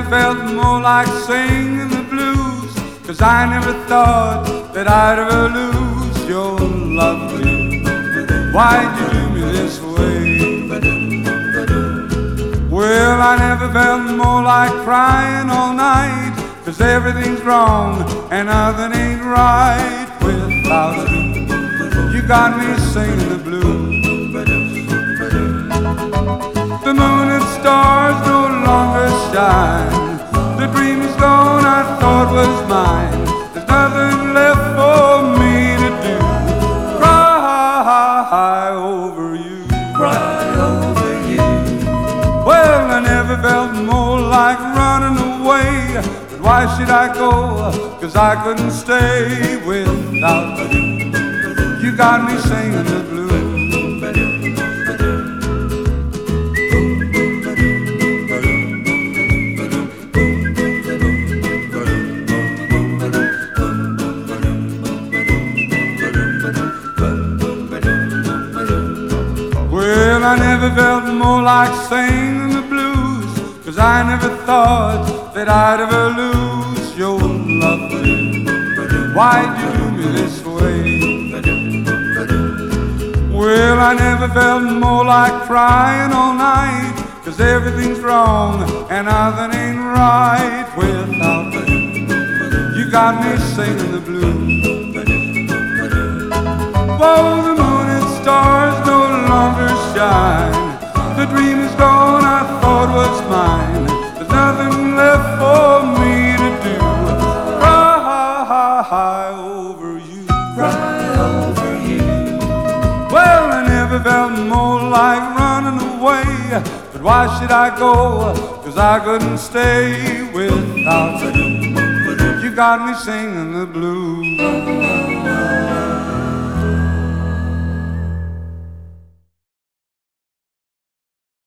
never felt more like singing the blues, 'cause I never thought that I'd ever lose your love. Why'd you do me this way? Well, I never felt more like crying all night, 'cause everything's wrong and nothing ain't right without you. You got me singing the blues. The moon and stars no longer shine. The dream is gone I thought was mine. There's nothing left for me to do. Cry over you. Cry over you. Well, I never felt more like running away. But why should I go? 'Cause I couldn't stay without you. You got me singing the blues. Well, I never felt more like singing the blues, 'cause I never thought that I'd ever lose your love. Why'd you do me this way? Well, I never felt more like crying all night, 'cause everything's wrong and nothing ain't right without you. You got me singing the blues. Oh, the moon and stars no longer shine. The dream is gone I thought was mine. There's nothing left for me to do. Cry over you. Cry over you. Well, I never felt more like running away. But why should I go? 'Cause I couldn't stay without you. You got me singing the blues.